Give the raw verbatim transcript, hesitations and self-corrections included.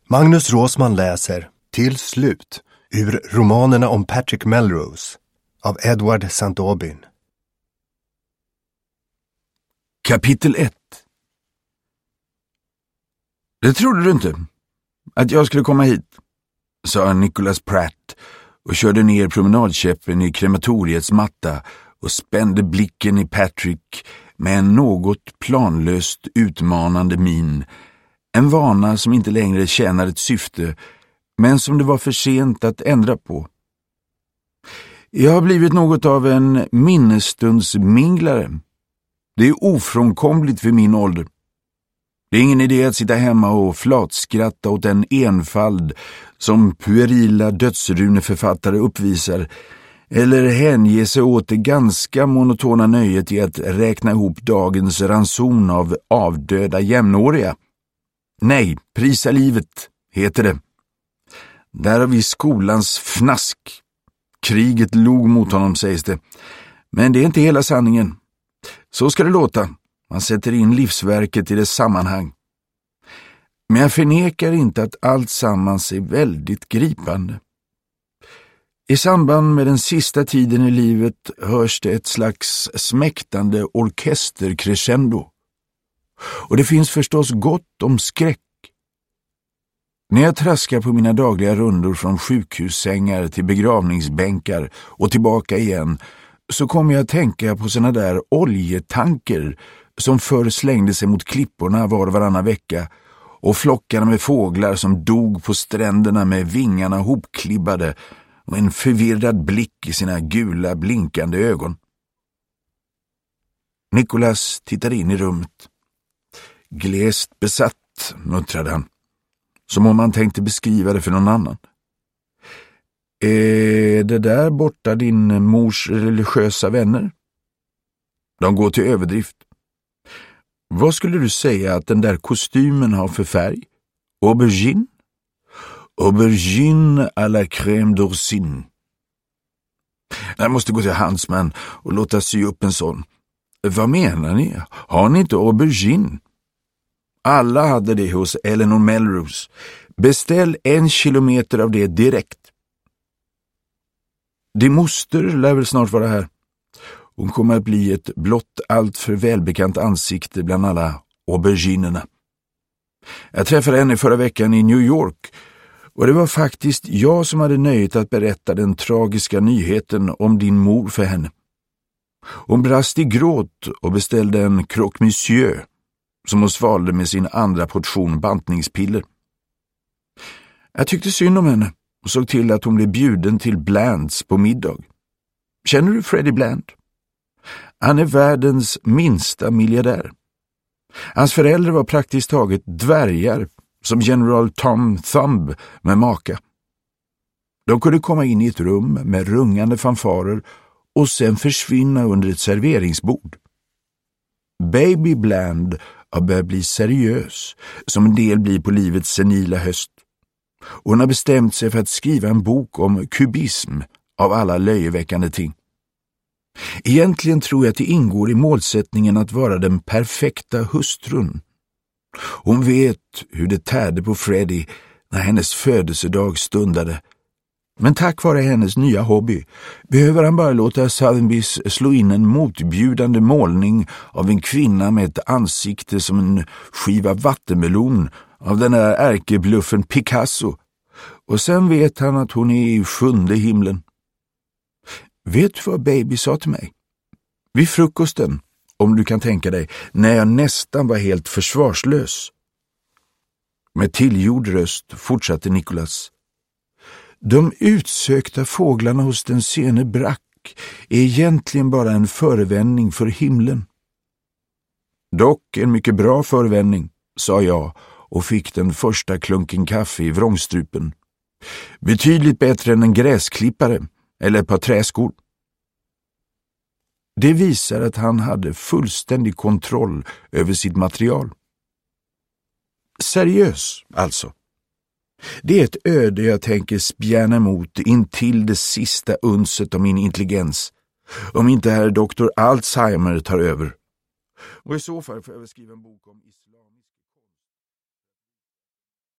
Magnus Råsman läser Till slut ur romanerna om Patrick Melrose av Edward Saint Aubyn. Kapitel ett. Det trodde du inte, att jag skulle komma hit, sa Nicholas Pratt och körde ner promenadkäppen i krematoriets matta och spände blicken i Patrick med en något planlöst utmanande min. En vana som inte längre tjänar ett syfte, men som det var för sent att ändra på. Jag har blivit något av en minnestundsminglare. Det är ofrånkomligt för min ålder. Det är ingen idé att sitta hemma och flatskratta åt en enfald som puerila dödsruneförfattare uppvisar, eller hänge sig åt det ganska monotona nöjet i att räkna ihop dagens ranson av avdöda jämnåriga. Nej, prisa livet, heter det. Där har vi skolans fnask. Kriget log mot honom, sägs det. Men det är inte hela sanningen. Så ska det låta. Man sätter in livsverket i dess sammanhang. Men jag förnekar inte att allt sammans är väldigt gripande. I samband med den sista tiden i livet hörs det ett slags smäktande orkestercrescendo. Och det finns förstås gott om skräck. När jag traskar på mina dagliga rundor från sjukhussängar till begravningsbänkar och tillbaka igen, så kommer jag att tänka på såna där oljetanker som förr slängde sig mot klipporna var och varannan vecka, och flockarna med fåglar som dog på stränderna med vingarna hopklibbade och en förvirrad blick i sina gula blinkande ögon. Nicholas tittade in i rummet. Glest besatt, muttrade han, som om han tänkte beskriva det för någon annan. Är det där borta din mors religiösa vänner? De går till överdrift. Vad skulle du säga att den där kostymen har för färg? Aubergine? Aubergine à la crème d'orsine. Jag måste gå till Hansman och låta sy upp en sån. Vad menar ni? Har ni inte aubergine? Alla hade det hos Eleanor Melrose. Beställ en kilometer av det direkt. Din moster lär väl snart vara här. Hon kommer att bli ett blott allt för välbekant ansikte bland alla auberginerna. Jag träffade henne förra veckan i New York, och det var faktiskt jag som hade nöjet att berätta den tragiska nyheten om din mor för henne. Hon brast i gråt och beställde en croque monsieur som hon svalde med sin andra portion bantningspiller. Jag tyckte synd om henne och såg till att hon blev bjuden till Blands på middag. Känner du Freddie Bland? Han är världens minsta miljardär. Hans föräldrar var praktiskt taget dvärgar, som General Tom Thumb med maka. De kunde komma in i ett rum med rungande fanfarer och sen försvinna under ett serveringsbord. Baby Bland har börjat bli seriös, som en del blir på livets senila höst. Hon har bestämt sig för att skriva en bok om kubism av alla löjeväckande ting. Egentligen tror jag att det ingår i målsättningen att vara den perfekta hustrun. Hon vet hur det tärde på Freddie när hennes födelsedag stundade. Men tack vare hennes nya hobby behöver han bara låta Sotheby's slå in en motbjudande målning av en kvinna med ett ansikte som en skiva vattenmelon av den där ärkebluffen Picasso. Och sen vet han att hon är i sjunde himlen. Vet du vad Baby sa till mig? Vid frukosten, om du kan tänka dig, när jag nästan var helt försvarslös. Med tillgjord röst fortsatte Nicholas. De utsökta fåglarna hos den sene Brack är egentligen bara en förevändning för himlen. Dock en mycket bra förevändning, sa jag och fick den första klunken kaffe i vrångstrupen. Betydligt bättre än en gräsklippare eller ett par träskor. Det visar att han hade fullständig kontroll över sitt material. Seriös, alltså. Det är ett öde jag tänker spjärna emot intill det sista unset av min intelligens, om inte herr doktor Alzheimer tar över. Och i så fall får jag väl skriva en bok om islam.